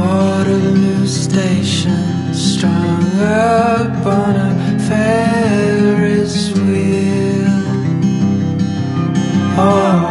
Waterloo Station, strung up on a Ferris wheel. Oh,